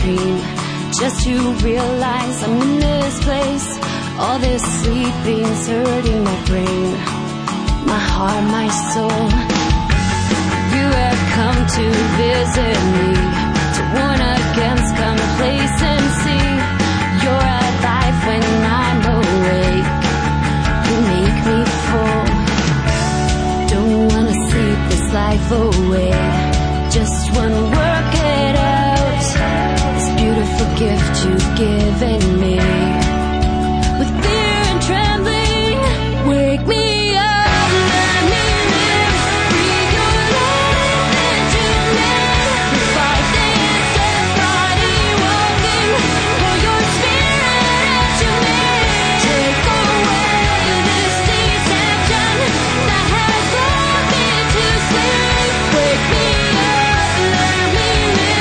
dream, just to realize I'm in this place. All this sleeping's hurting my brain, my heart, my soul. You have come to visit me, to warn against complacency. You're alive when I'm awake, you make me full. Don't wanna sleep this life away, just wanna work it out. This beautiful gift you've given me. With fear and trembling, wake me up, let me live. Breathe your life into me. Revive this dead body walking, pour your spirit into me. Take away this deception that has lulled me to sleep. Wake me up, let me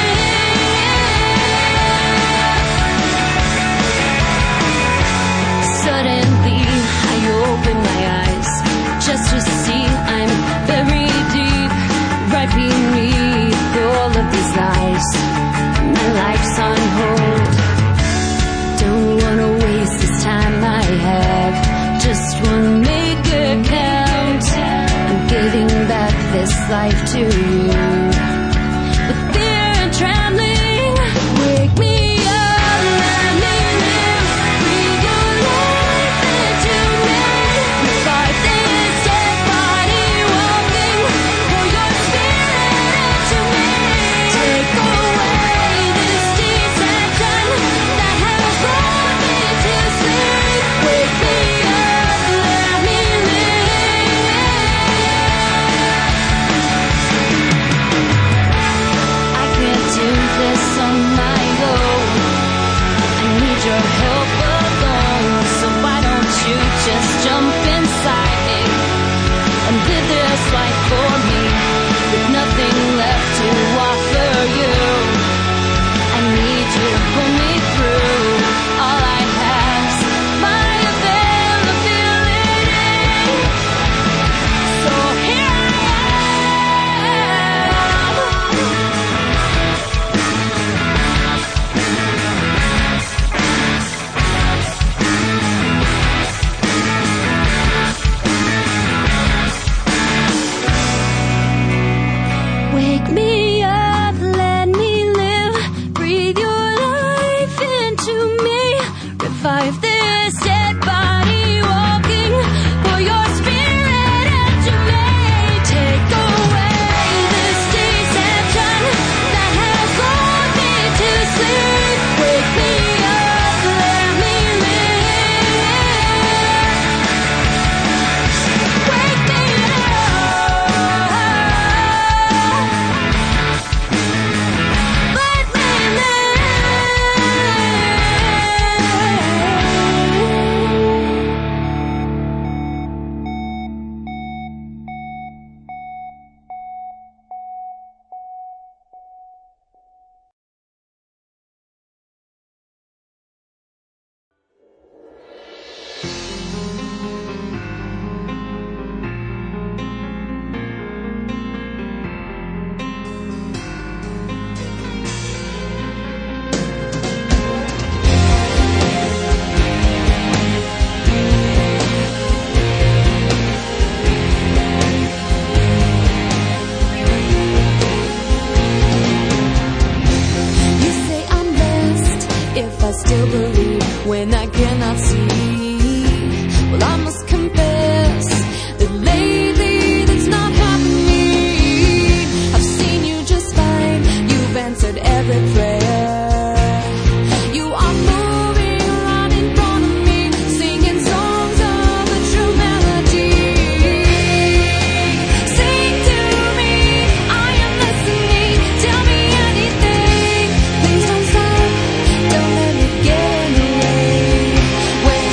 live. Suddenly I open my eyes, just to see I'm very deep, right beneath all of these lies. My life's on hold, don't wanna waste this time I have, just wanna make it count. I'm giving back this life to you. With fear and trembling, wake me up, let me live. Breathe your life into me. Revive this dead body walking, pour your spirit into me. Take away this deception that has lulled me to sleep. Wake me up, let me live. I can't do this on my own, I need your help alone. So why don't you just jump inside me and live this life for me, with nothing left to offer you. I need you to pull me through. All I have's my availability, so here I am. Wake me up, let me live. Breathe your life into me. Revive this dead body walking, pour your spirit into me. Take away this deception that has lulled me to sleep. Wake me up, let me live. Wake me You say I'm blessed if I still believe when I cannot see. Well, I must confess that lately that's not happening. I've seen you just fine, you've answered every prayer. You are moving around in front of me, singing songs of a true melody. Sing to me, I am listening. Tell me anything, please don't stop, don't let me get in the way. When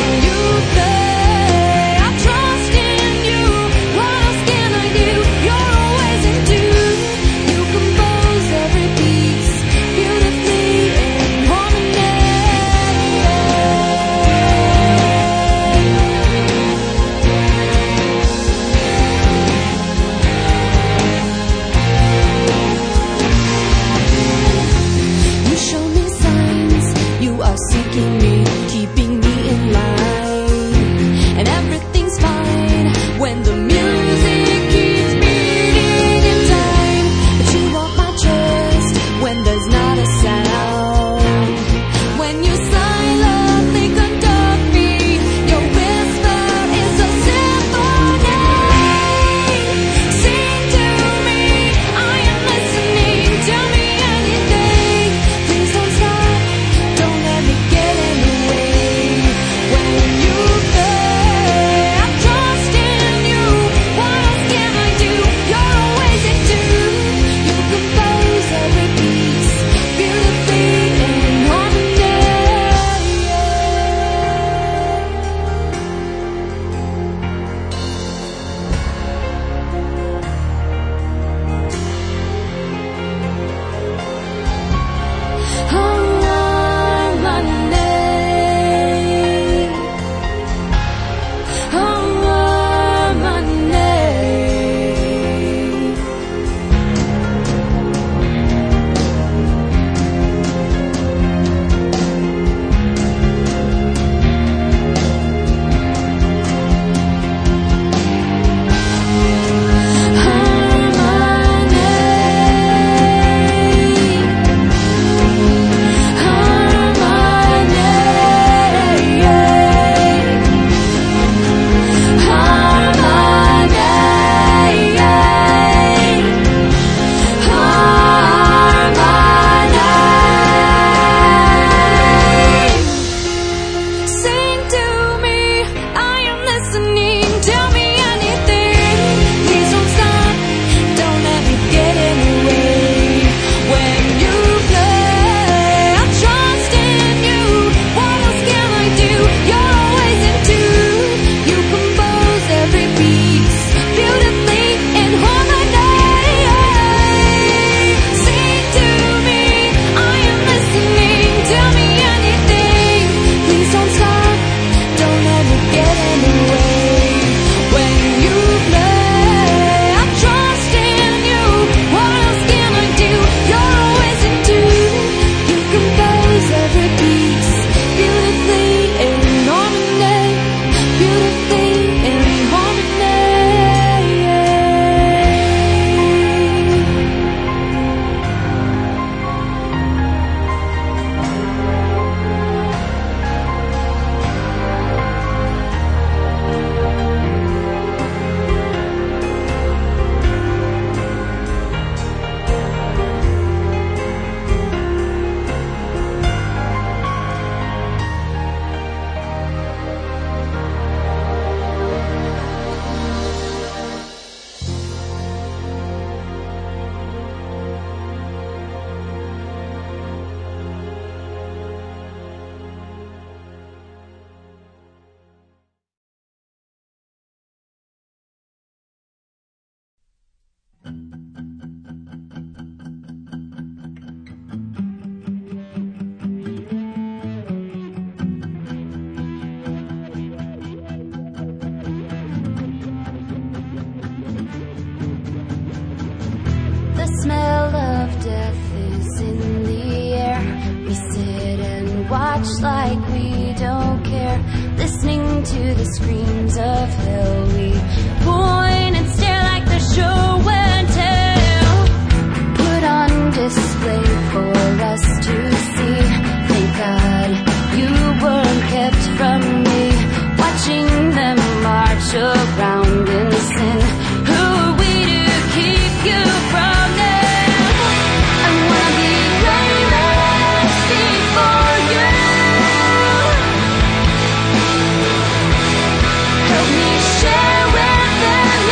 smell of death is in the air. We sit and watch like we don't care, listening to the screams of hell. We point and stare like the show and tell, put on display for us to see. Thank God you weren't kept from me, watching them march around in sin. Who are we to keep you from them? I wanna be blameless before you. Help me share with them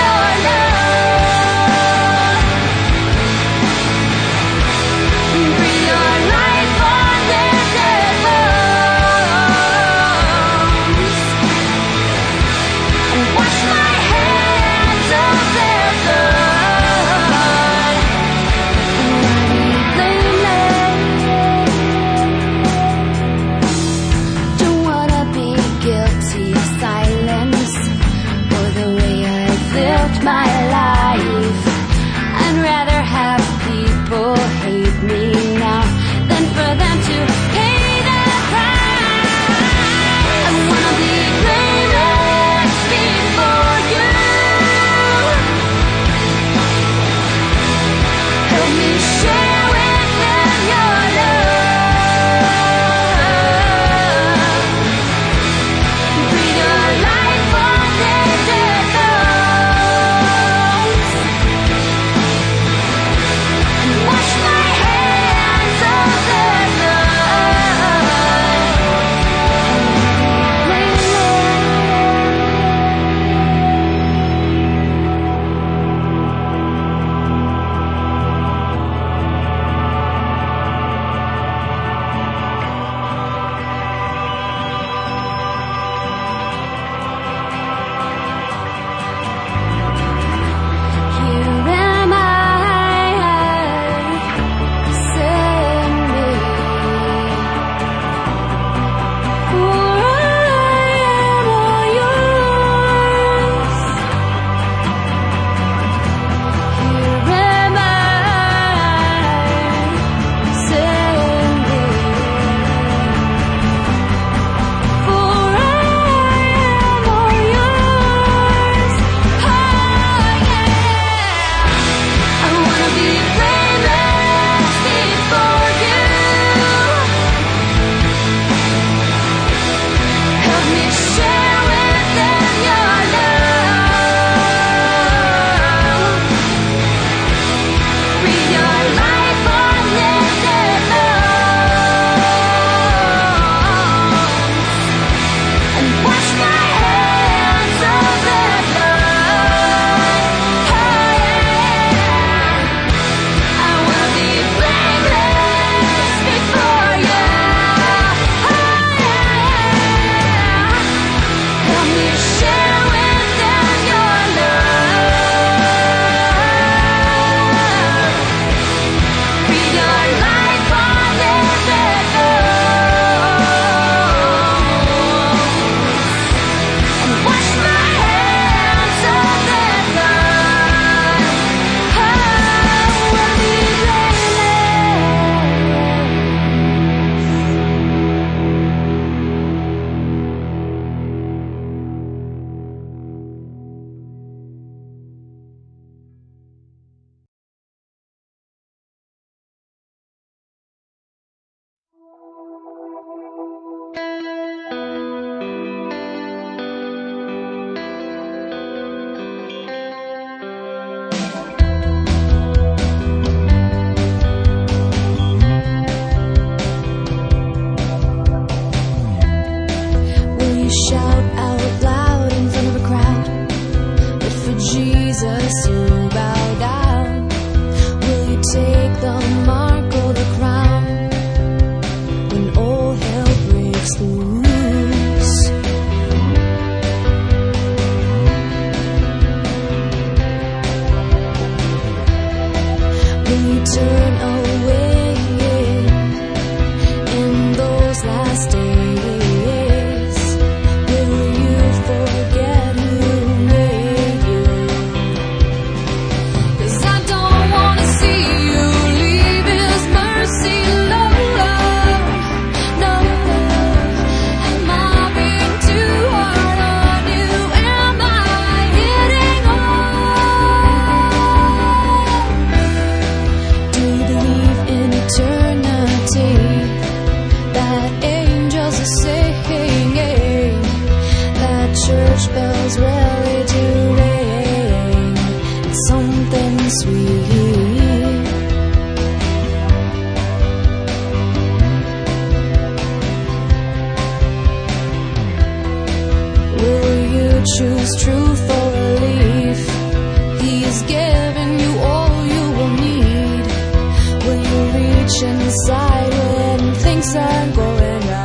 side when things aren't going right.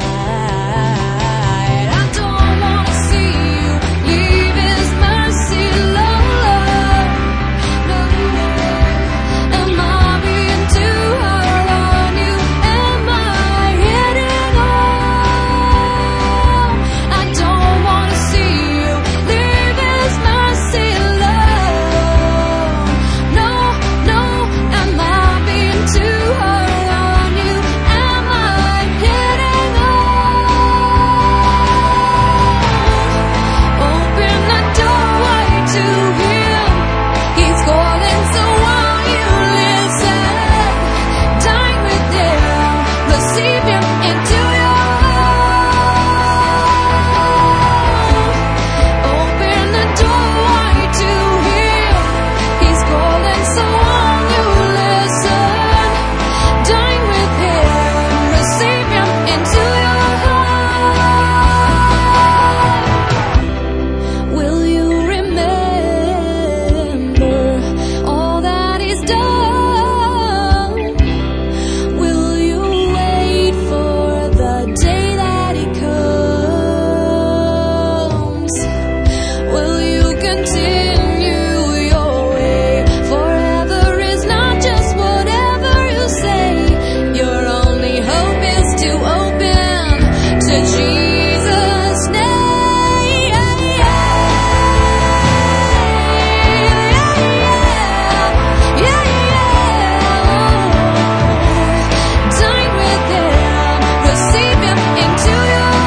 I don't wanna see you leave His mercy alone. No, am I being too hard on you? Am I hitting home? I don't wanna see you leave His mercy alone. No, no, am I being too hard on you? Am I hitting home? Open the doorway to Him. He's calling, so won't you listen? Dine with Him, receive Him into your home. Open the doorway to Him. He's calling, so won't you listen? Dine with Him, receive Him into your home. Will you remember all that He's done? Will you wait for the day that He comes? Will you continue your way? Forever is not just whatever you say. Your only hope is to open to Jesus' name. Dine with Him, receive Him into your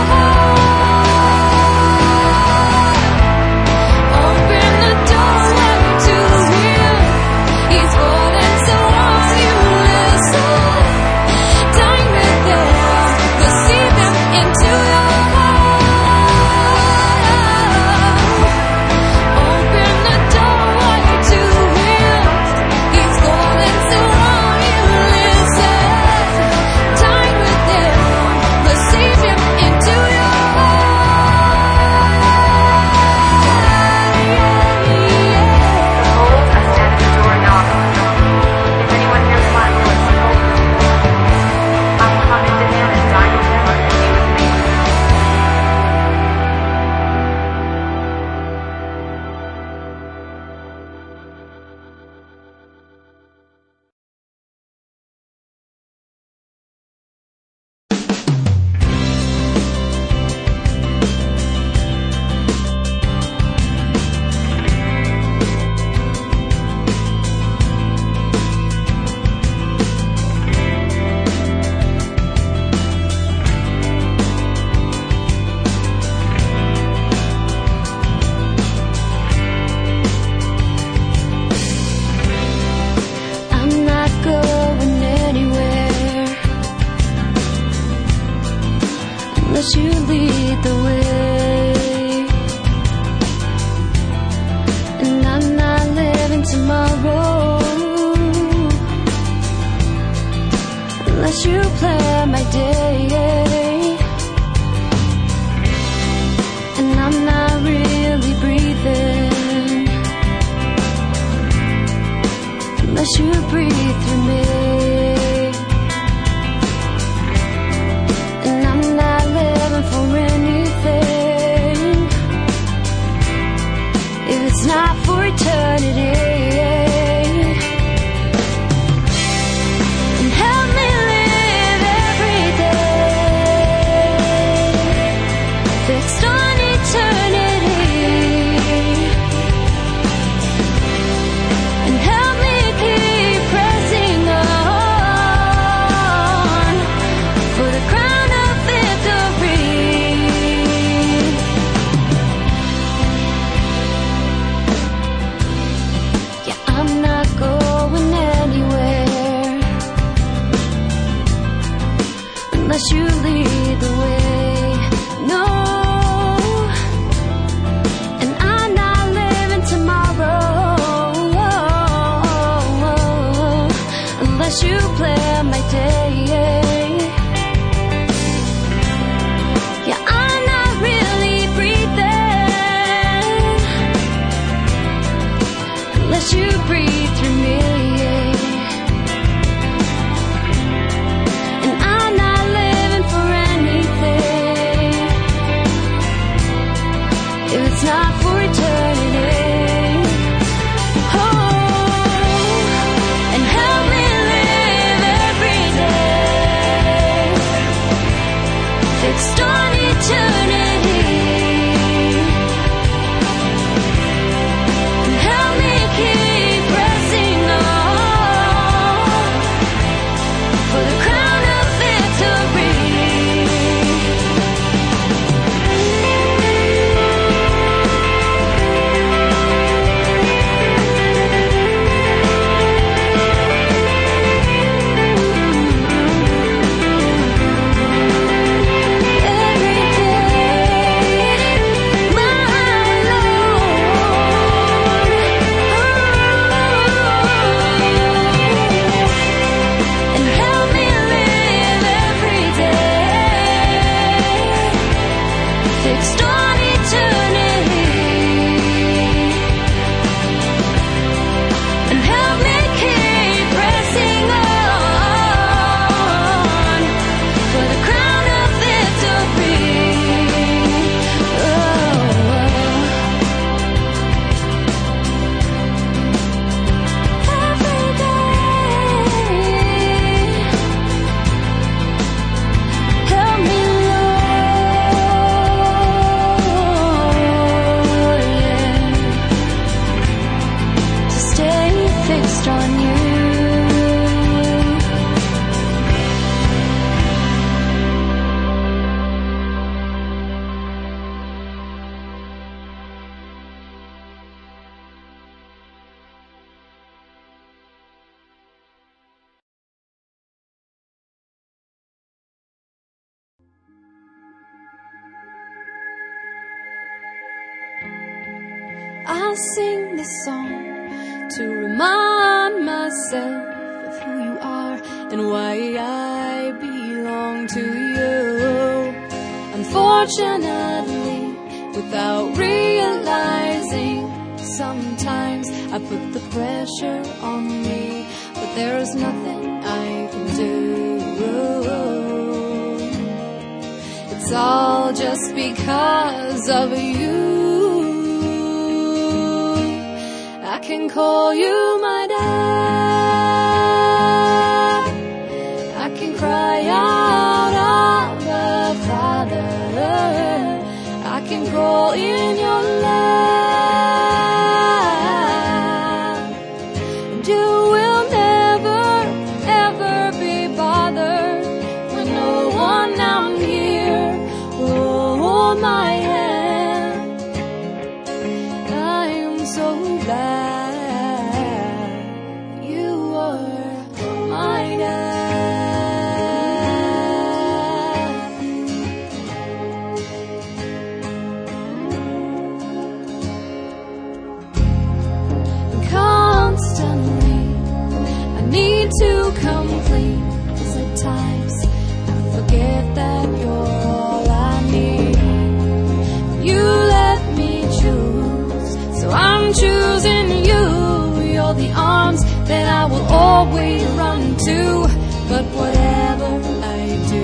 heart. Open the doorway to Him. He's calling, so won't you listen? Dine with Him, receive Him into your heart. Open the doorway to Him. He's calling, so won't you listen? Dine with Him, receive Him into your I'm not going anywhere unless you lead the way. And I'm not living tomorrow unless you plan my day. And I'm not really breathing unless you breathe through me. And I'm not living for anything if it's not for eternity. And help me live every day fixed on eternity. And help me keep pressing on for the crown of victory. Yeah, I'm not going anywhere unless you lead the way. No. And I'm not living tomorrow unless you plan my day. Yeah, I'm not really breathing unless you breathe through me. I sing this song to remind myself of who you are and why I belong to you. Unfortunately, without realizing, sometimes I put the pressure on me, but there is nothing I can do. It's all just because of you. I can call you my dad. I can cry out, Abba, Father. I can crawl in your lap, and you will never, ever be bothered when no one out here will hold my hand. I am so glad you are my dad. Constantly, I need to complete, 'cause at times I forget that you're all I need. You let me choose, so I'm choosing you. You're the arms that I will always run to, but whatever I do,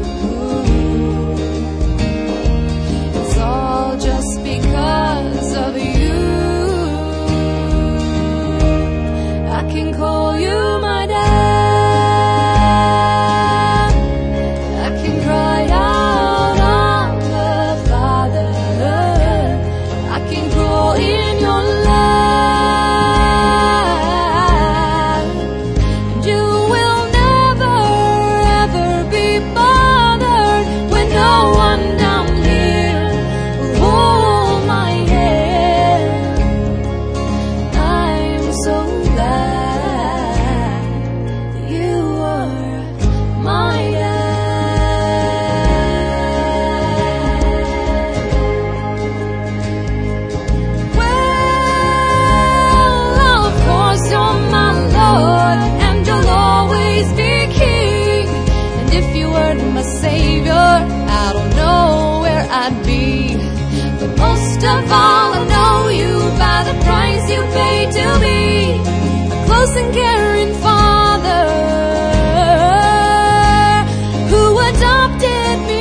it's all just because of you. I can call you my dad. I can cry out, Abba, Father. I can crawl in your lap, and you will never, ever be bothered when no one down here will hold my hand. I'm so glad that you are my dad. Well, of course you're my Lord, and you'll always be King. And if you weren't my Savior, I don't know where I'd be. But most of all, I know you by the price you paid to be a close and caring Father who adopted me.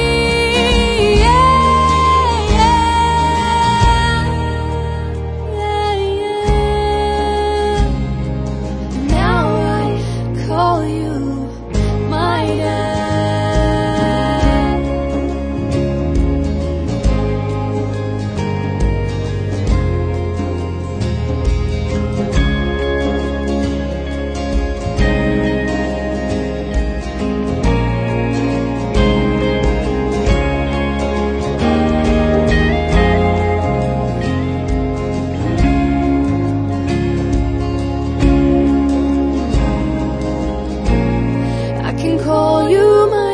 Yeah, yeah, yeah, yeah. Now I call you my dad. I can call you my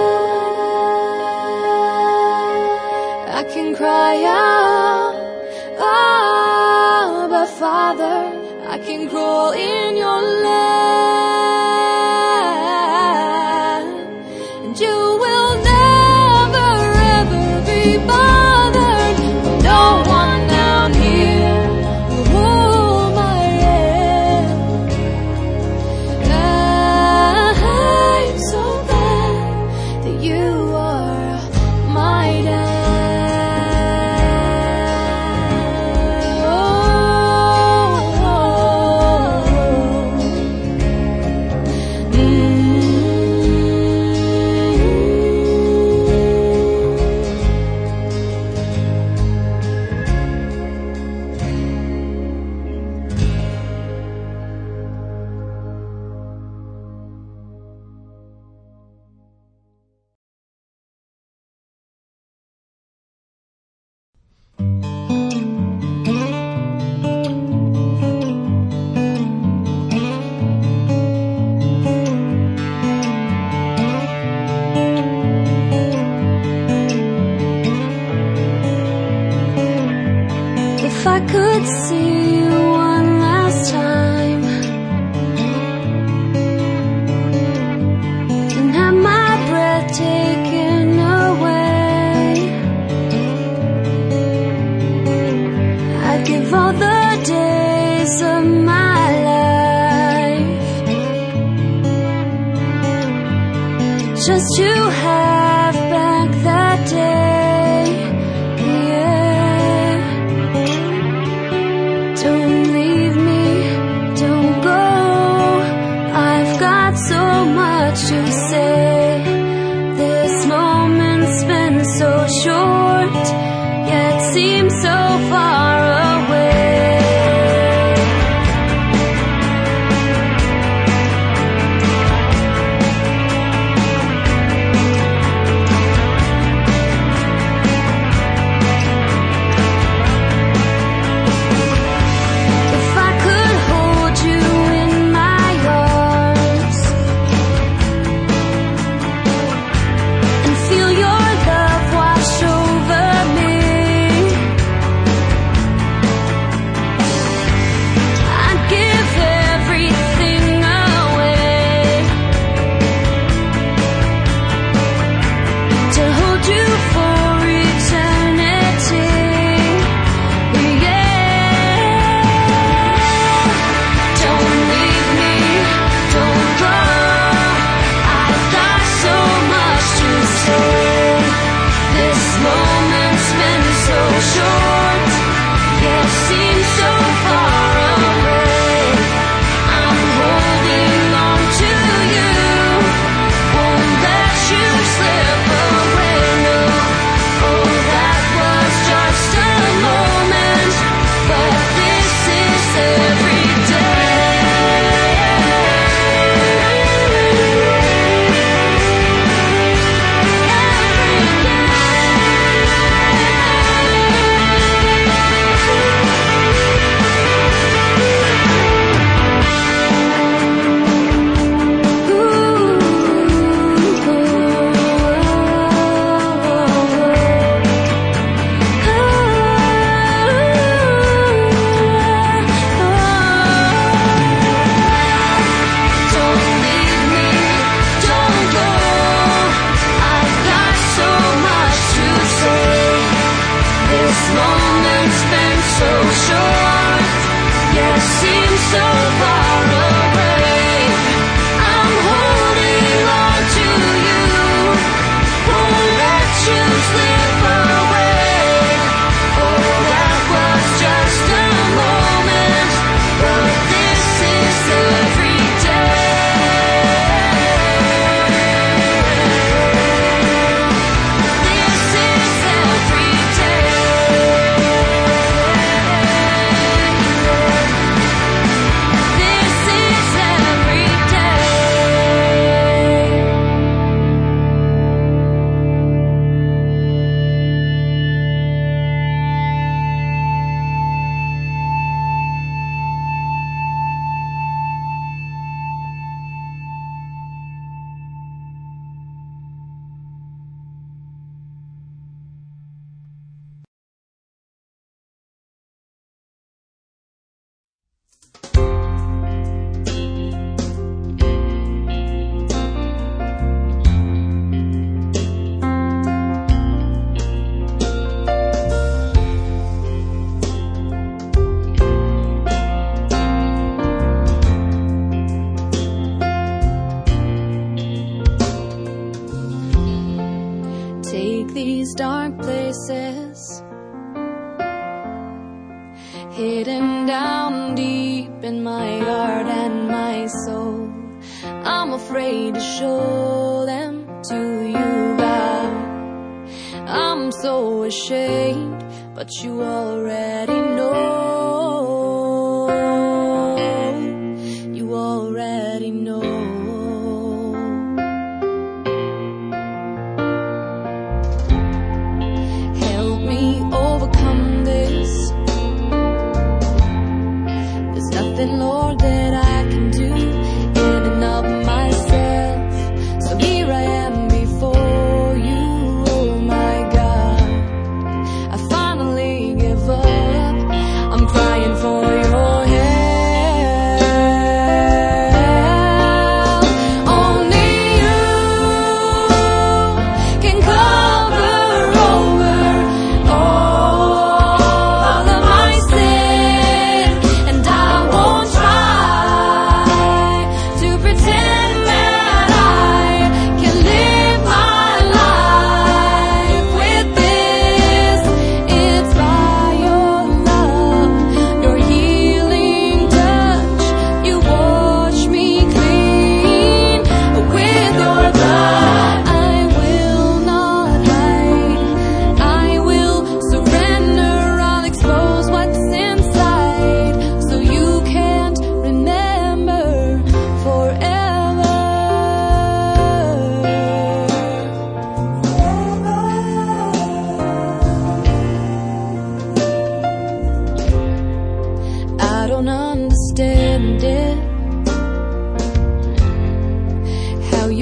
dad. I can cry out, Abba, Father. I can crawl in your lap, and you will never, ever be bothered when no one down here will hold my hand. I'm so glad that you are my dad. Oh, just to have back that day. Yeah. Don't leave me, don't go. I've got so much to say. This moment's been so short, yet seems so far away. Take these dark places, hidden down deep in my heart and my soul. I'm afraid to show them to you, God. I'm so ashamed, but you already know. You already know. Lord, that I can do in and of myself. So here I am before you, oh my God. I finally give up. I'm crying for your help.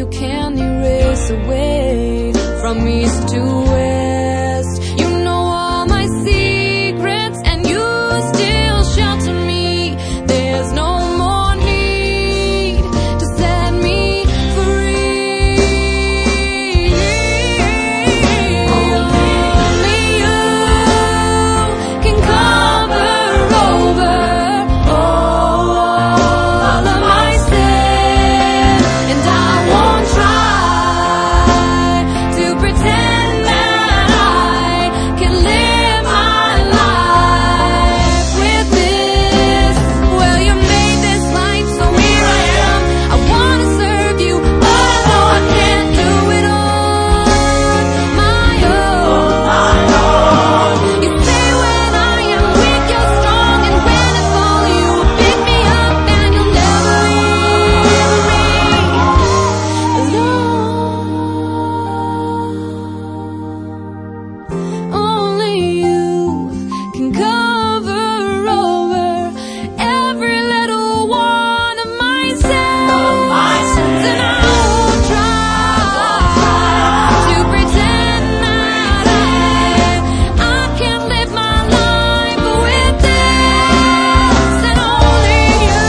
you can't erase away from east to west. You know all my secrets and you still shelter me. There's no more need to set me free. Only you can cover over all of my sin, and I won't try to pretend that I can live my life with this. Well, you made this life, so here I am. I wanna serve you, although I can't do it on my own. You say when I am weak, you're strong, and when I fall, you pick me up, and you'll never leave me alone. Only you can cover over every little one of my sins, and I won't try to pretend that I can't live my life with this. And only you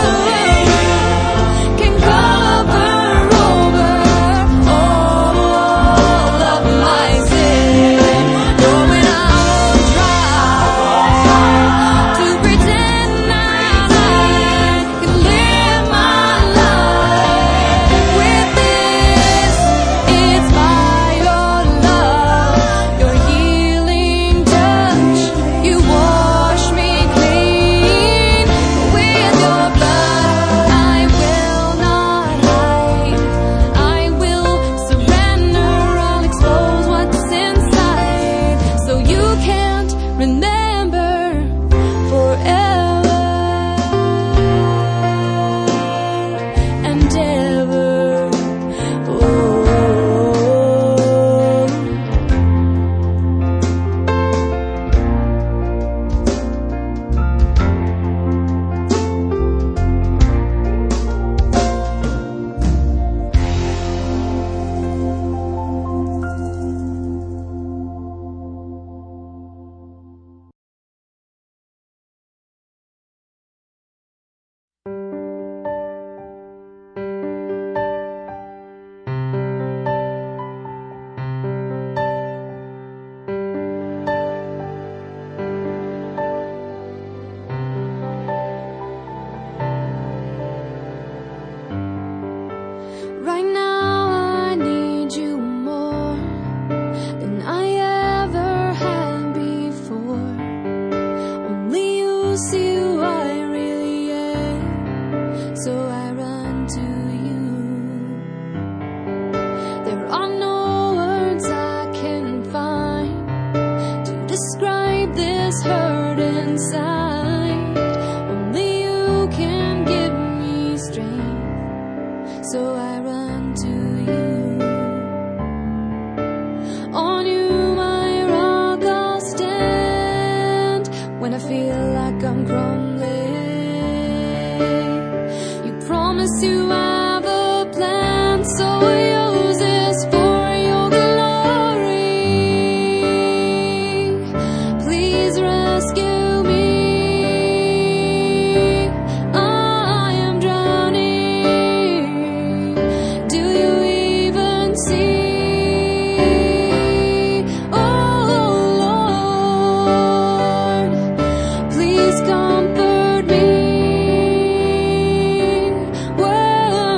can cover over all of my sin. No, and I won't try to pretend that I can live my life with this. It's by your love, your healing touch. You wash me clean with your blood. I will not hide. I will surrender. I'll expose what's inside, so you can't remember forever and ever. Oh. Right now I need you more than I ever had before. Only you see who I really am, so I run to you. There are no words I can find to describe this hurt inside. Only you can give me strength, so I run to you. On you, my rock, I'll stand when I feel like I'm crumbling. You promise you have a plan, so yours is for your glory. Please rescue me. I am drowning. Do you even see? Oh Lord, please comfort me. When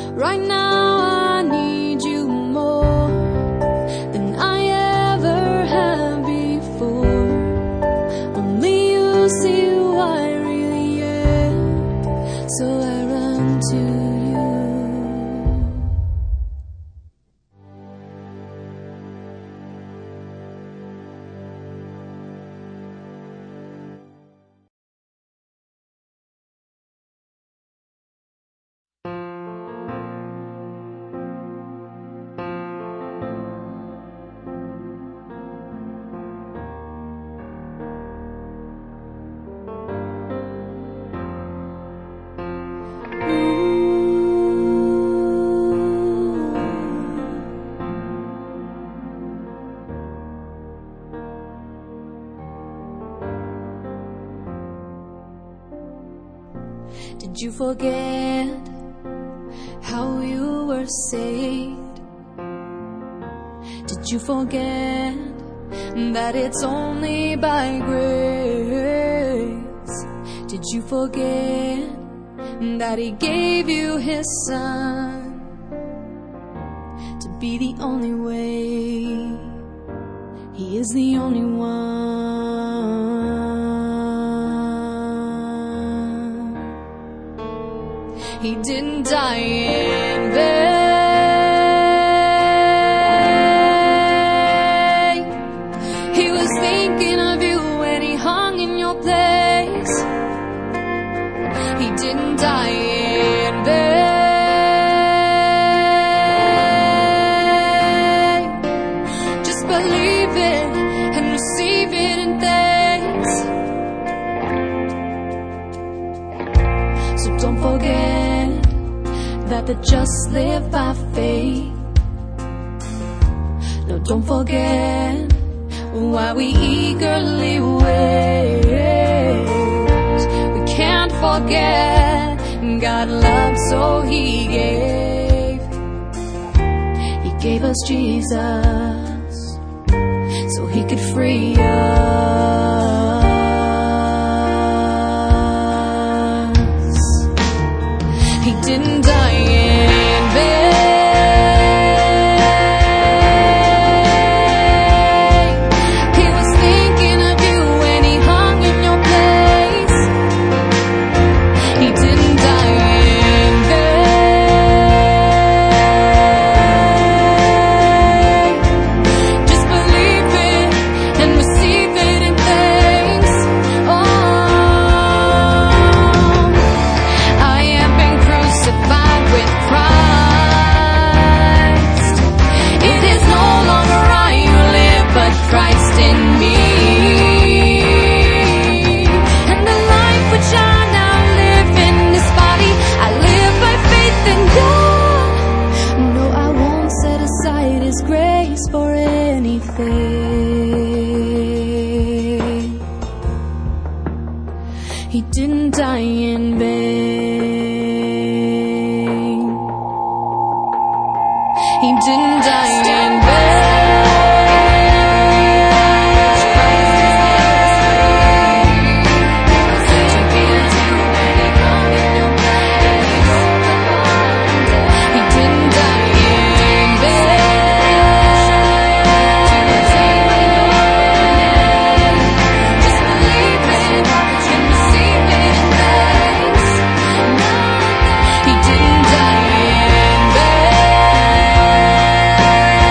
Right now I need you more than I ever have before. Only you see who I really am, so I run to you. Did you forget how you were saved? Did you forget that it's only by grace? Did you forget that He gave you His Son to be the only way? He is the only one. He didn't die in vain. He was thinking of you when He hung in your place. He didn't die in vain. Just believe it and receive it in thanks. So don't forget that the just live by faith. No, don't forget why we eagerly wait. We can't forget God loved, so He gave us Jesus so He could free us. He didn't die in vain. He was thinking of you when He hung in your place. He didn't die in vain. Just believe it and receive it in thanks. Oh, I have been crucified with Christ. It is no longer I who live, but Christ in me. And the life which I now live in this body, I live by faith in God. No, I won't set aside His grace for anything. He didn't die in vain. He didn't die in vain. He didn't die in vain. Just believe it and receive it in thanks. He didn't die in vain.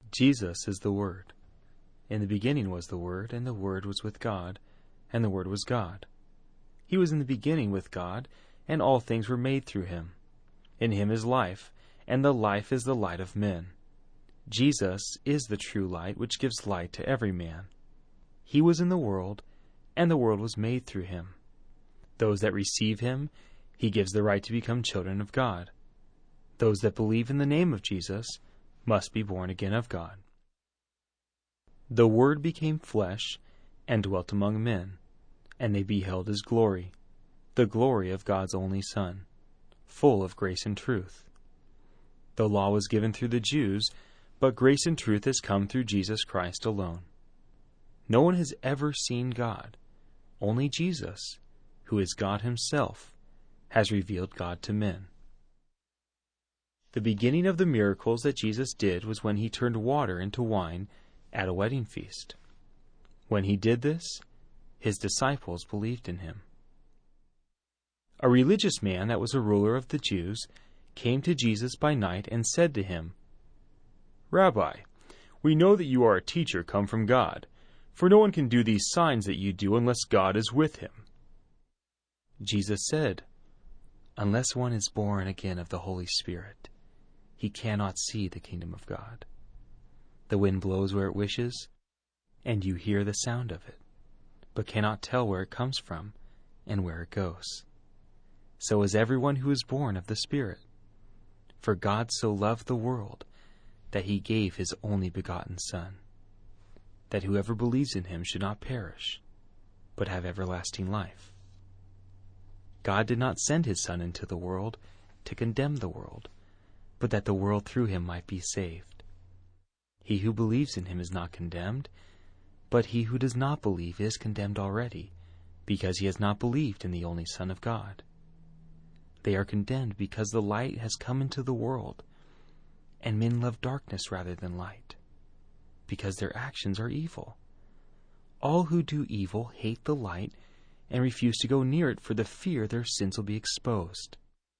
Jesus is the Word. In the beginning was the Word, and the Word was with God, and the Word was God. He was in the beginning with God, and all things were made through him. In him is life, and the life is the light of men. Jesus is the true light, which gives light to every man. He was in the world, and the world was made through him. Those that receive him, he gives the right to become children of God. Those that believe in the name of Jesus must be born again of God. The Word became flesh and dwelt among men, and they beheld his glory, the glory of God's only Son, full of grace and truth. The law was given through the Jews, but grace and truth has come through Jesus Christ alone. No one has ever seen God. Only Jesus, who is God himself, has revealed God to men. The beginning of the miracles that Jesus did was when he turned water into wine at a wedding feast. When he did this, his disciples believed in him. A religious man that was a ruler of the Jews came to Jesus by night and said to him, "Rabbi, we know that you are a teacher come from God, for no one can do these signs that you do unless God is with him." Jesus said, "Unless one is born again of the Holy Spirit, he cannot see the kingdom of God. The wind blows where it wishes, and you hear the sound of it, but cannot tell where it comes from and where it goes. So is everyone who is born of the Spirit. For God so loved the world that he gave his only begotten Son, that whoever believes in him should not perish, but have everlasting life. God did not send his Son into the world to condemn the world, but that the world through him might be saved. He who believes in him is not condemned, but he who does not believe is condemned already, because he has not believed in the only Son of God. They are condemned because the light has come into the world, and men love darkness rather than light, because their actions are evil. All who do evil hate the light and refuse to go near it for the fear their sins will be exposed.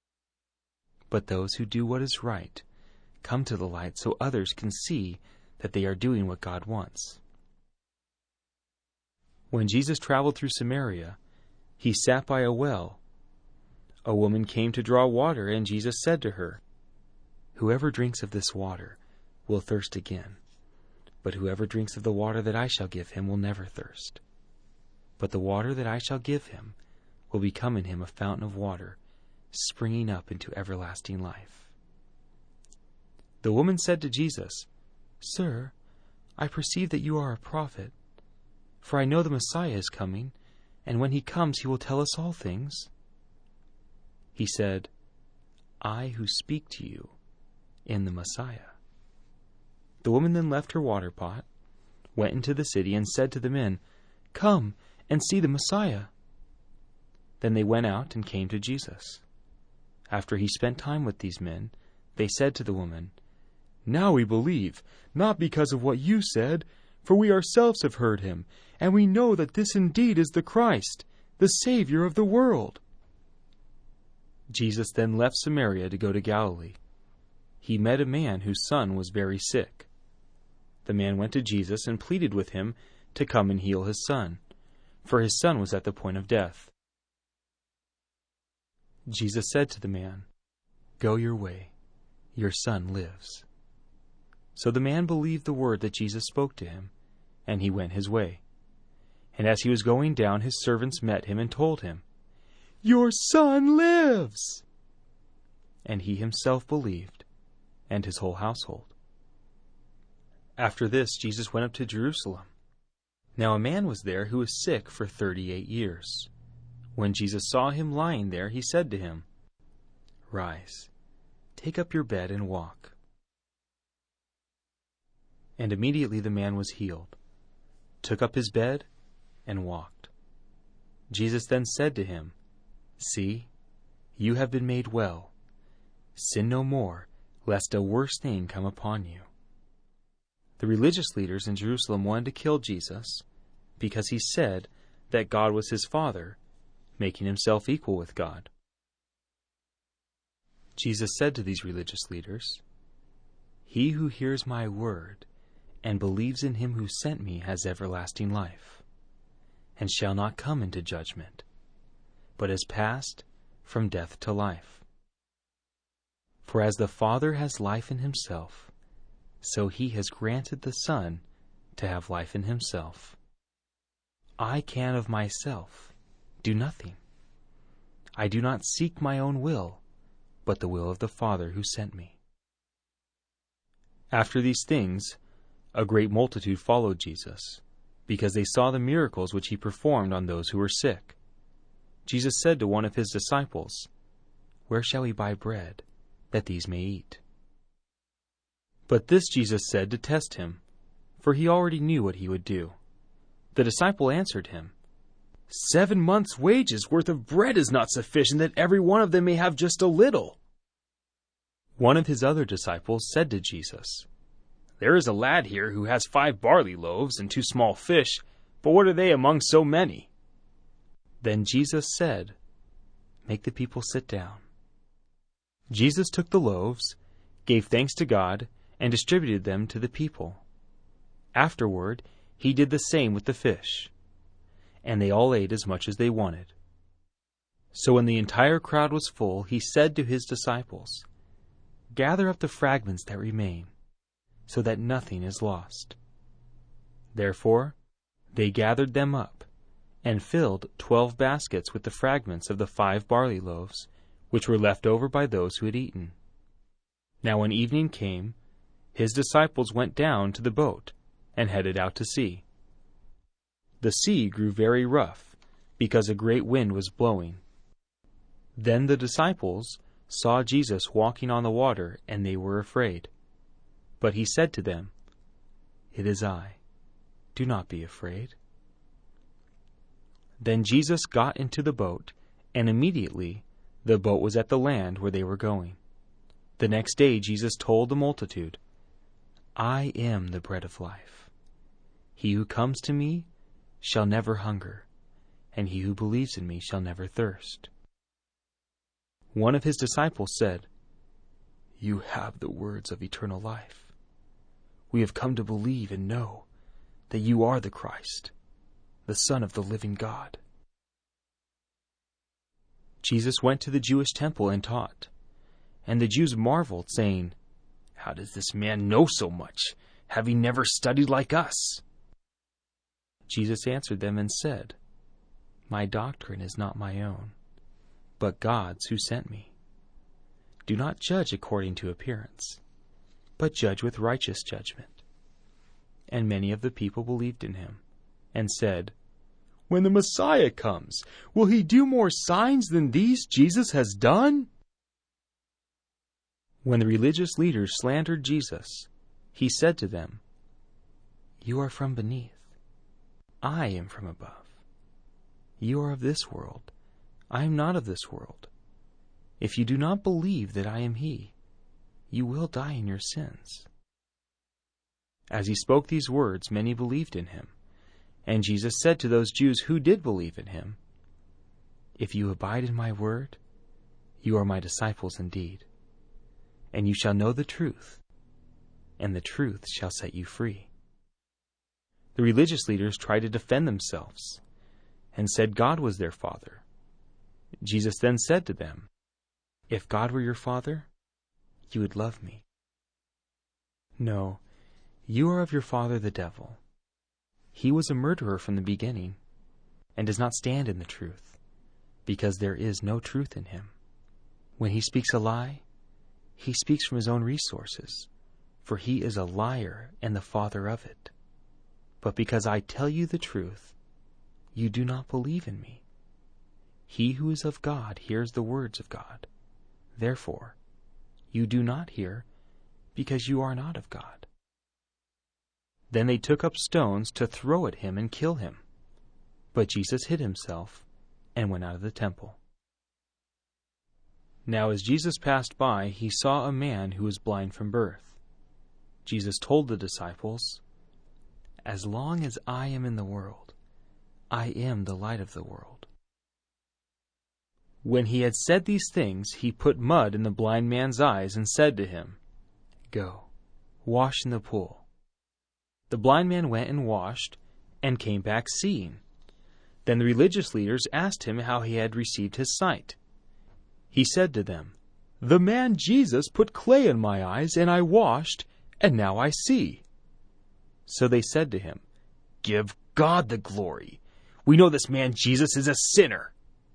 But those who do what is right come to the light so others can see that they are doing what God wants." When Jesus traveled through Samaria, he sat by a well. A woman came to draw water, and Jesus said to her, "Whoever drinks of this water will thirst again, but whoever drinks of the water that I shall give him will never thirst. But the water that I shall give him will become in him a fountain of water, springing up into everlasting life." The woman said to Jesus, "Sir, I perceive that you are a prophet. For I know the Messiah is coming, and when he comes he will tell us all things." He said, "I who speak to you am the Messiah." The woman then left her water pot, went into the city, and said to the men, "Come and see the Messiah." Then they went out and came to Jesus. After he spent time with these men, they said to the woman, "Now we believe, not because of what you said, for we ourselves have heard him, and we know that this indeed is the Christ, the Savior of the world." Jesus then left Samaria to go to Galilee. He met a man whose son was very sick. The man went to Jesus and pleaded with him to come and heal his son, for his son was at the point of death. Jesus said to the man, "Go your way, your son lives." So the man believed the word that Jesus spoke to him, and he went his way. And as he was going down, his servants met him and told him, "Your son lives!" And he himself believed, and his whole household. After this, Jesus went up to Jerusalem. Now a man was there who was sick for 38 years. When Jesus saw him lying there, he said to him, "Rise, take up your bed and walk." And immediately the man was healed, took up his bed, and walked. Jesus then said to him, "See, you have been made well. Sin no more, lest a worse thing come upon you." The religious leaders in Jerusalem wanted to kill Jesus because he said that God was his Father, making himself equal with God. Jesus said to these religious leaders, "He who hears my word and believes in him who sent me has everlasting life, and shall not come into judgment, but is passed from death to life. For as the Father has life in himself, so he has granted the Son to have life in himself. I can of myself do nothing. I do not seek my own will, but the will of the Father who sent me. After these things, a great multitude followed Jesus, because they saw the miracles which he performed on those who were sick. Jesus said to one of his disciples, "Where shall we buy bread, that these may eat?" But this Jesus said to test him, for he already knew what he would do. The disciple answered him, 7 months' wages worth of bread is not sufficient that every one of them may have just a little. One of his other disciples said to Jesus, "There is a lad here who has 5 barley loaves and 2 small fish, but what are they among so many?" Then Jesus said, "Make the people sit down." Jesus took the loaves, gave thanks to God, and distributed them to the people. Afterward, he did the same with the fish, and they all ate as much as they wanted. So when the entire crowd was full, he said to his disciples, "Gather up the fragments that remain, so that nothing is lost." Therefore, they gathered them up, and filled 12 baskets with the fragments of the 5 barley loaves, which were left over by those who had eaten. Now when evening came, his disciples went down to the boat, and headed out to sea. The sea grew very rough, because a great wind was blowing. Then the disciples saw Jesus walking on the water, and they were afraid. But he said to them, "It is I. Do not be afraid." Then Jesus got into the boat, and immediately the boat was at the land where they were going. The next day Jesus told the multitude, "I am the bread of life. He who comes to me shall never hunger, and he who believes in me shall never thirst." One of his disciples said, "You have the words of eternal life. We have come to believe and know that you are the Christ, the Son of the living God." Jesus went to the Jewish temple and taught, and the Jews marveled, saying, "How does this man know so much, having never studied like us?" Jesus answered them and said, "My doctrine is not my own, but God's who sent me. Do not judge according to appearance, but judge with righteous judgment." And many of the people believed in him, and said, "When the Messiah comes, will he do more signs than these Jesus has done?" When the religious leaders slandered Jesus, he said to them, "You are from beneath. I am from above. You are of this world. I am not of this world. If you do not believe that I am he, you will die in your sins." As he spoke these words, many believed in him. And Jesus said to those Jews who did believe in him, "If you abide in my word, you are my disciples indeed. And you shall know the truth, and the truth shall set you free." The religious leaders tried to defend themselves, and said God was their father. Jesus then said to them, "If God were your father, you would love me. No, you are of your father the devil. He was a murderer from the beginning, and does not stand in the truth, because there is no truth in him. When he speaks a lie, he speaks from his own resources, for he is a liar and the father of it. But because I tell you the truth, you do not believe in me. He who is of God hears the words of God. Therefore, you do not hear, because you are not of God." Then they took up stones to throw at him and kill him. But Jesus hid himself and went out of the temple. Now as Jesus passed by, he saw a man who was blind from birth. Jesus told the disciples, "As long as I am in the world, I am the light of the world." When he had said these things, he put mud in the blind man's eyes and said to him, "Go, wash in the pool." The blind man went and washed, and came back seeing. Then the religious leaders asked him how he had received his sight. He said to them, "The man Jesus put clay in my eyes, and I washed, and now I see." So they said to him, "Give God the glory. We know this man Jesus is a sinner."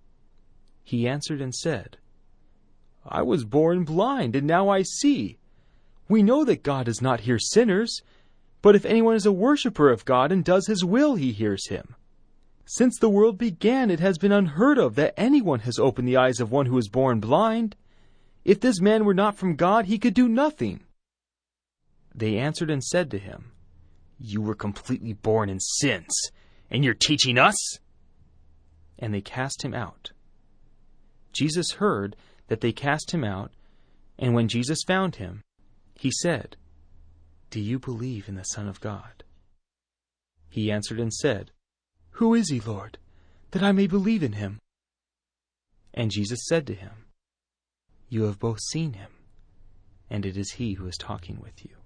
He answered and said, "I was born blind, and now I see. We know that God does not hear sinners, but if anyone is a worshiper of God and does his will, he hears him. Since the world began, it has been unheard of that anyone has opened the eyes of one who was born blind. If this man were not from God, he could do nothing." They answered and said to him, "You were completely born in sins, and you're teaching us?" And they cast him out. Jesus heard that they cast him out, and when Jesus found him, he said, "Do you believe in the Son of God?" He answered and said, "Who is he, Lord, that I may believe in him?" And Jesus said to him, "You have both seen him, and it is he who is talking with you."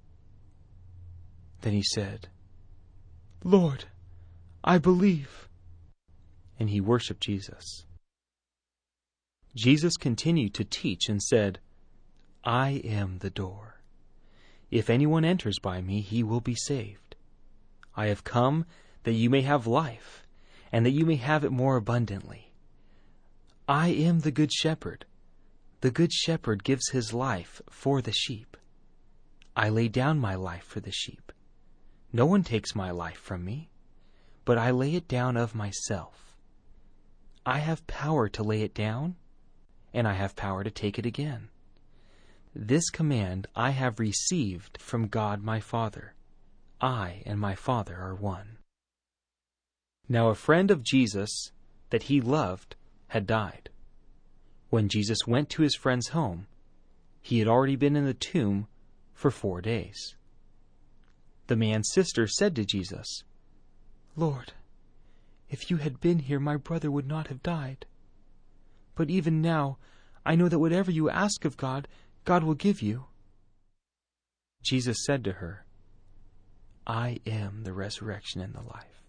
Then he said, "Lord, I believe." And he worshipped Jesus. Jesus continued to teach and said, "I am the door. If anyone enters by me, he will be saved. I have come that you may have life, and that you may have it more abundantly. I am the good shepherd. The good shepherd gives his life for the sheep. I lay down my life for the sheep. No one takes my life from me, but I lay it down of myself. I have power to lay it down, and I have power to take it again. This command I have received from God my Father. I and my Father are one." Now a friend of Jesus that he loved had died. When Jesus went to his friend's home, he had already been in the tomb for 4 days. The man's sister said to Jesus, "Lord, if you had been here, my brother would not have died. But even now, I know that whatever you ask of God, God will give you." Jesus said to her, "I am the resurrection and the life.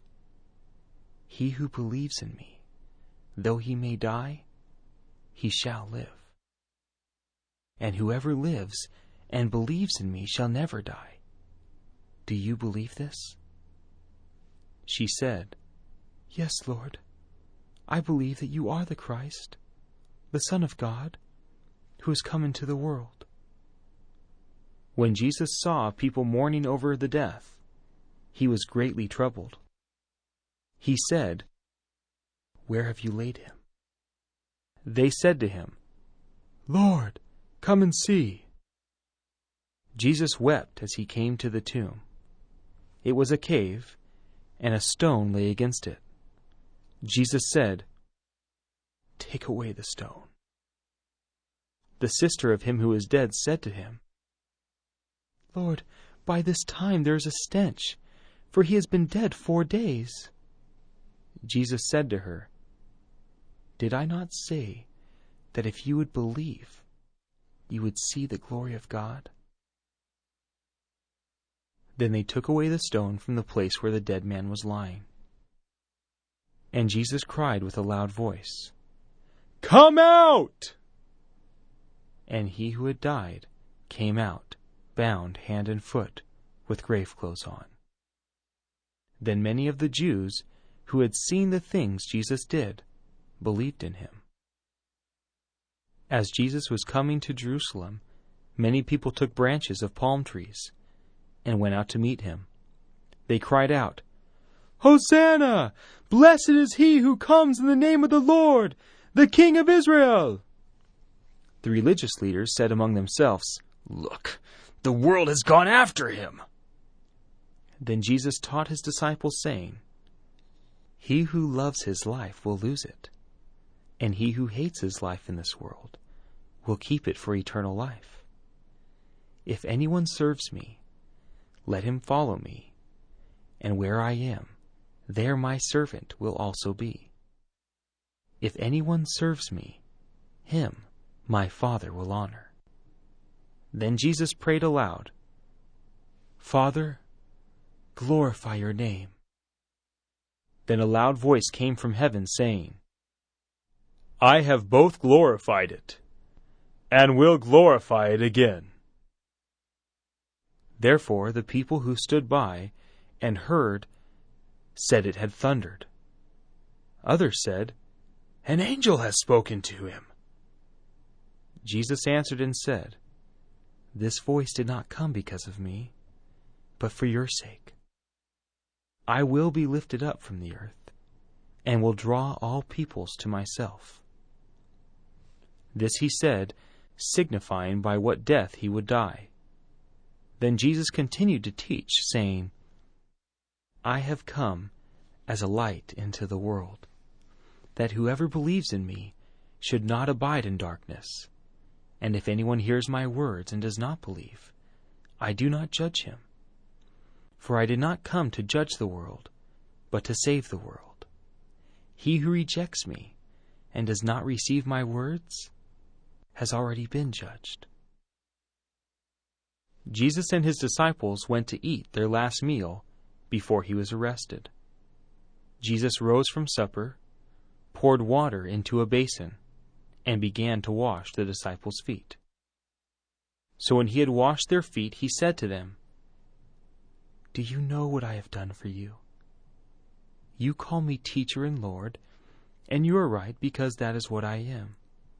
He who believes in me, though he may die, he shall live. And whoever lives and believes in me shall never die. Do you believe this?" She said, "Yes, Lord. I believe that you are the Christ, the Son of God, who has come into the world." When Jesus saw people mourning over the death, he was greatly troubled. He said, "Where have you laid him?" They said to him, "Lord, come and see." Jesus wept as he came to the tomb. It was a cave, and a stone lay against it. Jesus said, "Take away the stone." The sister of him who was dead said to him, "Lord, by this time there is a stench, for he has been dead 4 days." Jesus said to her, "Did I not say that if you would believe, you would see the glory of God?" Then they took away the stone from the place where the dead man was lying. And Jesus cried with a loud voice, "Come out!" And he who had died came out, bound hand and foot, with grave clothes on. Then many of the Jews who had seen the things Jesus did believed in him. As Jesus was coming to Jerusalem, many people took branches of palm trees and went out to meet him. They cried out, "Hosanna! Blessed is he who comes in the name of the Lord, the King of Israel!" The religious leaders said among themselves, "Look, the world has gone after him." Then Jesus taught his disciples, saying, "He who loves his life will lose it, and he who hates his life in this world will keep it for eternal life. If anyone serves me, let him follow me, and where I am, there my servant will also be. If anyone serves me, him my Father will honor." Then Jesus prayed aloud, "Father, glorify your name." Then a loud voice came from heaven, saying, "I have both glorified it, and will glorify it again." Therefore the people who stood by and heard said it had thundered. Others said, "An angel has spoken to him." Jesus answered and said, "This voice did not come because of me, but for your sake. I will be lifted up from the earth, and will draw all peoples to myself." This he said, signifying by what death he would die. Then Jesus continued to teach, saying, "I have come as a light into the world, that whoever believes in me should not abide in darkness. And if anyone hears my words and does not believe, I do not judge him. For I did not come to judge the world, but to save the world. He who rejects me and does not receive my words has already been judged." Jesus and his disciples went to eat their last meal before he was arrested. Jesus rose from supper, poured water into a basin, and began to wash the disciples' feet. So when he had washed their feet, he said to them, "Do you know what I have done for you? You call me teacher and Lord, and you are right, because that is what I am.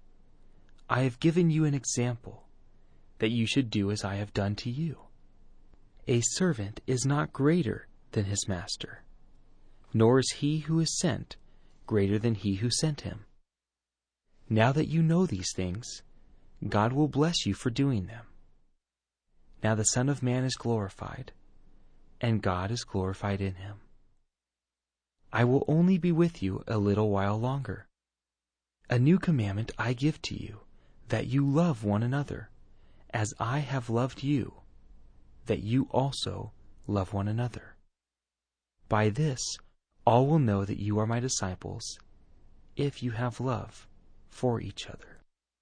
I have given you an example, that you should do as I have done to you. A servant is not greater than his master, nor is he who is sent greater than he who sent him. Now that you know these things, God will bless you for doing them. Now the Son of Man is glorified, and God is glorified in him. I will only be with you a little while longer. A new commandment I give to you, that you love one another, as I have loved you, that you also love one another. By this all will know that you are my disciples, if you have love for each other.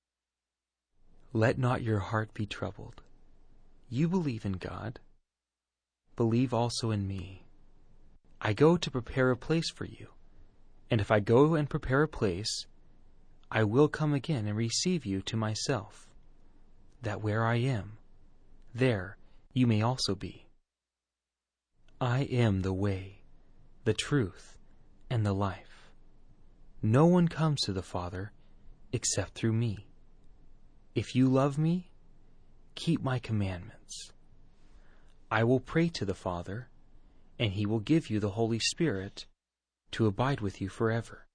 Let not your heart be troubled. You believe in God. Believe also in me. I go to prepare a place for you, and if I go and prepare a place, I will come again and receive you to myself, that where I am, there you may also be. I am the way, the truth, and the life. No one comes to the Father except through me. If you love me, keep my commandments. I will pray to the Father, and he will give you the Holy Spirit to abide with you forever.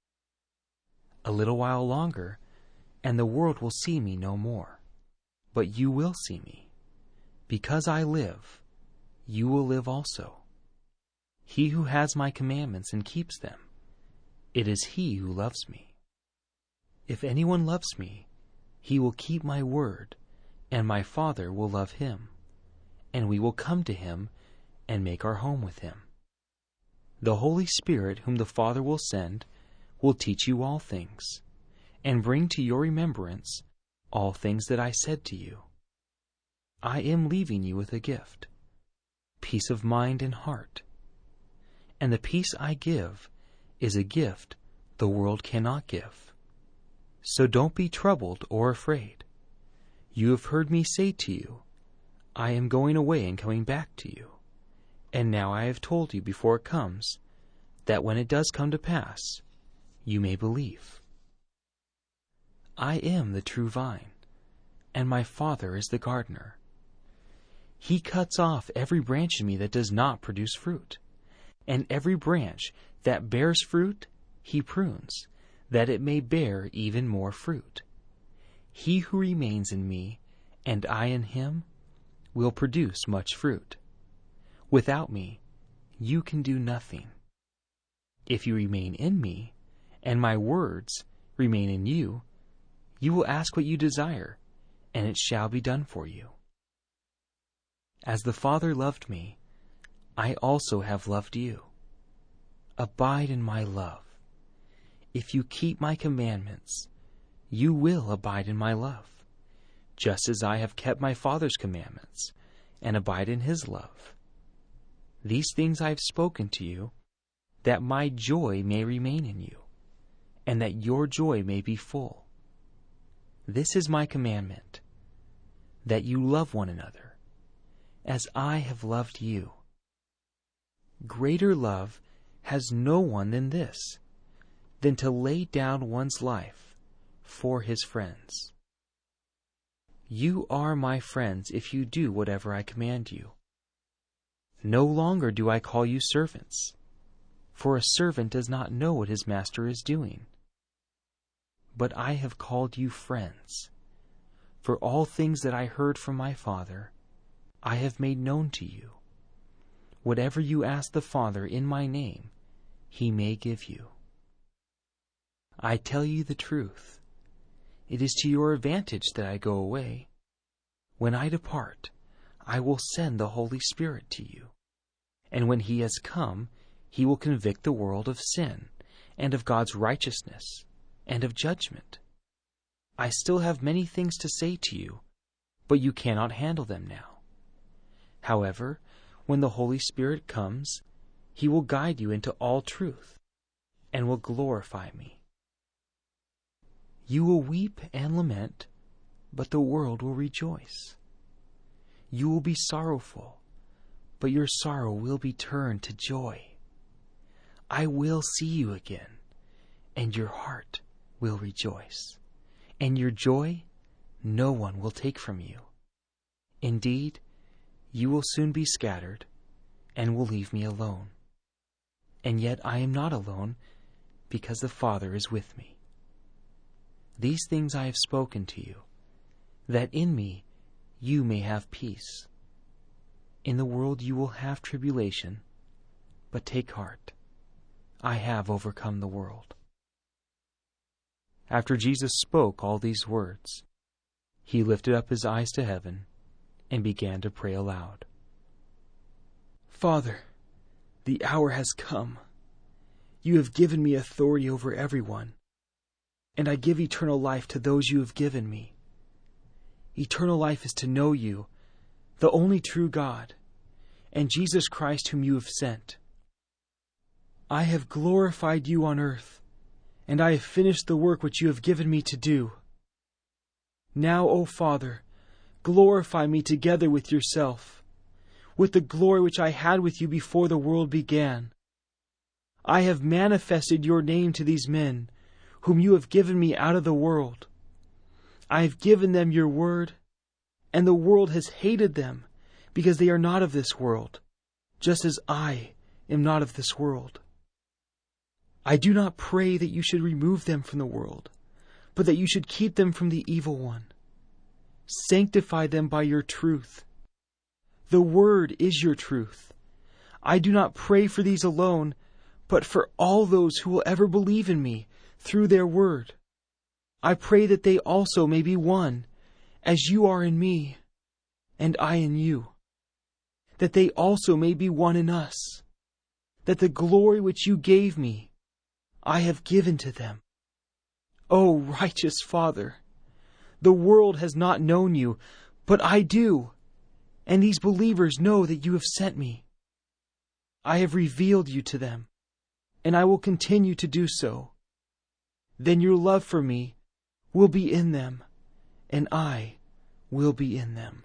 A little while longer, and the world will see me no more. But you will see me. Because I live, you will live also. He who has my commandments and keeps them, it is he who loves me. If anyone loves me, he will keep my word, and my Father will love him, and we will come to him and make our home with him. The Holy Spirit, whom the Father will send, will teach you all things, and bring to your remembrance all things that I said to you. I am leaving you with a gift, peace of mind and heart. And the peace I give is a gift the world cannot give. So don't be troubled or afraid. You have heard me say to you, I am going away and coming back to you. And now I have told you before it comes, that when it does come to pass, you may believe. I am the true vine, and my Father is the gardener. He cuts off every branch in me that does not produce fruit, and every branch that bears fruit he prunes, that it may bear even more fruit. He who remains in me, and I in him, will produce much fruit. Without me, you can do nothing. If you remain in me, and my words remain in you, you will ask what you desire, and it shall be done for you. As the Father loved me, I also have loved you. Abide in my love. If you keep my commandments, you will abide in my love, just as I have kept my Father's commandments and abide in his love. These things I have spoken to you, that my joy may remain in you, and that your joy may be full. This is my commandment, that you love one another, as I have loved you. Greater love has no one than this, than to lay down one's life for his friends. You are my friends if you do whatever I command you. No longer do I call you servants, for a servant does not know what his master is doing. But I have called you friends, for all things that I heard from my Father I have made known to you. Whatever you ask the Father in my name, he may give you. I tell you the truth. It is to your advantage that I go away. When I depart, I will send the Holy Spirit to you. And when he has come, he will convict the world of sin, and of God's righteousness, and of judgment. I still have many things to say to you, but you cannot handle them now. However, when the Holy Spirit comes, he will guide you into all truth, and will glorify me. You will weep and lament, but the world will rejoice. You will be sorrowful, but your sorrow will be turned to joy. I will see you again, and your heart will rejoice, and your joy no one will take from you. Indeed, you will soon be scattered, and will leave me alone. And yet I am not alone, because the Father is with me. These things I have spoken to you, that in me you may have peace. In the world you will have tribulation, but take heart. I have overcome the world. After Jesus spoke all these words, he lifted up his eyes to heaven and began to pray aloud. Father, the hour has come. You have given me authority over everyone, and I give eternal life to those you have given me. Eternal life is to know you, the only true God, and Jesus Christ whom you have sent. I have glorified you on earth, and I have finished the work which you have given me to do. Now, O Father, glorify me together with yourself, with the glory which I had with you before the world began. I have manifested your name to these men, whom you have given me out of the world. I have given them your word, and the world has hated them, because they are not of this world, just as I am not of this world. I do not pray that you should remove them from the world, but that you should keep them from the evil one. Sanctify them by your truth. The word is your truth. I do not pray for these alone, but for all those who will ever believe in me through their word. I pray that they also may be one, as you are in me, and I in you, that they also may be one in us, that the glory which you gave me, I have given to them. O righteous Father, the world has not known you, but I do, and these believers know that you have sent me. I have revealed you to them, and I will continue to do so. Then your love for me will be in them, and I will be in them.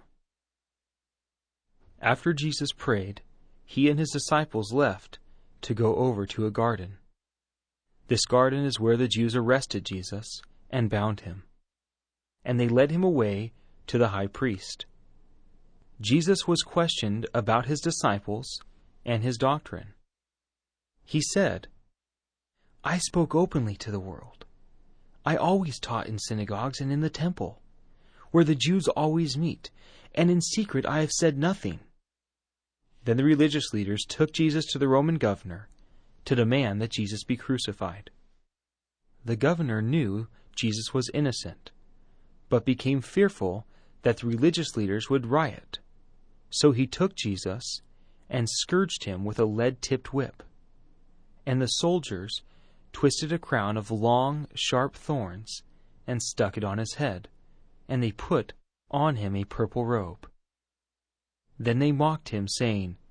After Jesus prayed, he and his disciples left to go over to a garden. This garden is where the Jews arrested Jesus and bound him, and they led him away to the high priest. Jesus was questioned about his disciples and his doctrine. He said, I spoke openly to the world. I always taught in synagogues and in the temple, where the Jews always meet, and in secret I have said nothing. Then the religious leaders took Jesus to the Roman governor to demand that Jesus be crucified. The governor knew Jesus was innocent, but became fearful that the religious leaders would riot. So he took Jesus and scourged him with a lead-tipped whip. And the soldiers twisted a crown of long, sharp thorns and stuck it on his head, and they put on him a purple robe. Then they mocked him, saying,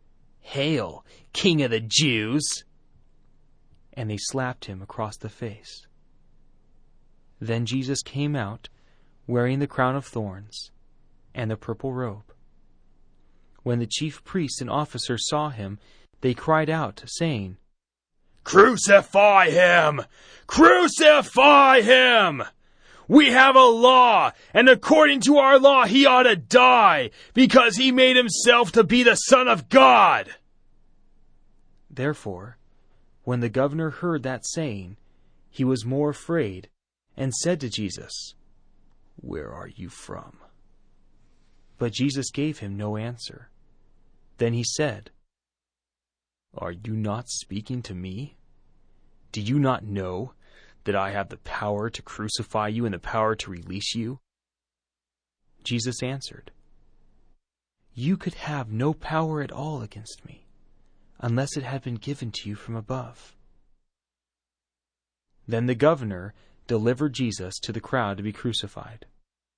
"Hail, King of the Jews!" And they slapped him across the face. Then Jesus came out, wearing the crown of thorns and the purple robe. When the chief priests and officers saw him, they cried out, saying, "Crucify him! Crucify him! We have a law, and according to our law he ought to die, because he made himself to be the Son of God." Therefore, when the governor heard that saying, he was more afraid, and said to Jesus, "Where are you from?" But Jesus gave him no answer. Then he said, "Are you not speaking to me? Do you not know that I have the power to crucify you and the power to release you?" Jesus answered, "You could have no power at all against me, unless it had been given to you from above." Then the governor delivered Jesus to the crowd to be crucified.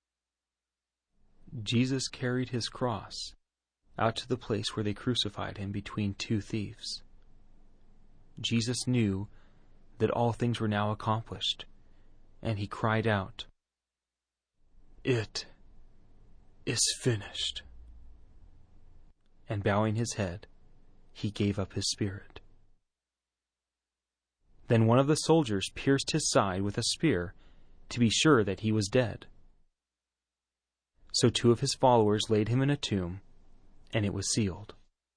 Jesus carried his cross out to the place where they crucified him between two thieves. Jesus knew that all things were now accomplished, and he cried out, "It is finished." And bowing his head, he gave up his spirit. Then one of the soldiers pierced his side with a spear to be sure that he was dead. So 2 of his followers laid him in a tomb, and it was sealed.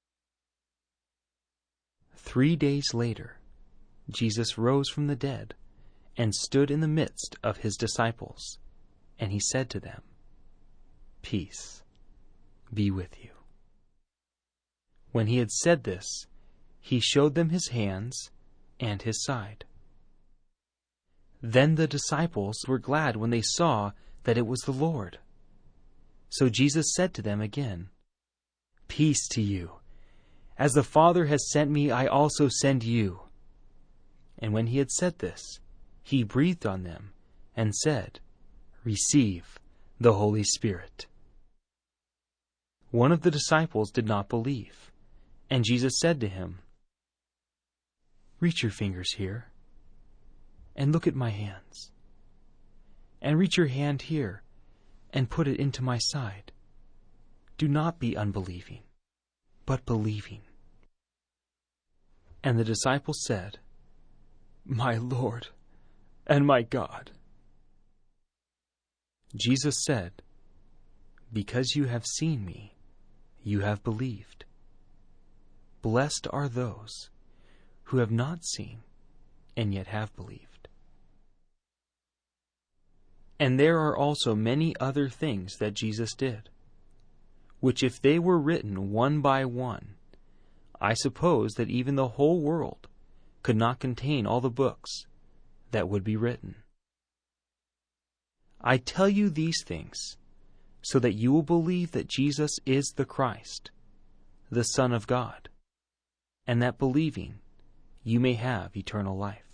3 days later, Jesus rose from the dead and stood in the midst of his disciples, and he said to them, "Peace be with you." When he had said this, he showed them his hands and his side. Then the disciples were glad when they saw that it was the Lord. So Jesus said to them again, "Peace to you. As the Father has sent me, I also send you." And when he had said this, he breathed on them and said, "Receive the Holy Spirit." One of the disciples did not believe, and Jesus said to him, "Reach your fingers here, and look at my hands. And reach your hand here, and put it into my side. Do not be unbelieving, but believing." And the disciple said, "My Lord and my God." Jesus said, "Because you have seen me, you have believed. Blessed are those who have not seen and yet have believed." And there are also many other things that Jesus did, which if they were written one by one, I suppose that even the whole world could not contain all the books that would be written. I tell you these things so that you will believe that Jesus is the Christ, the Son of God, and that believing you may have eternal life.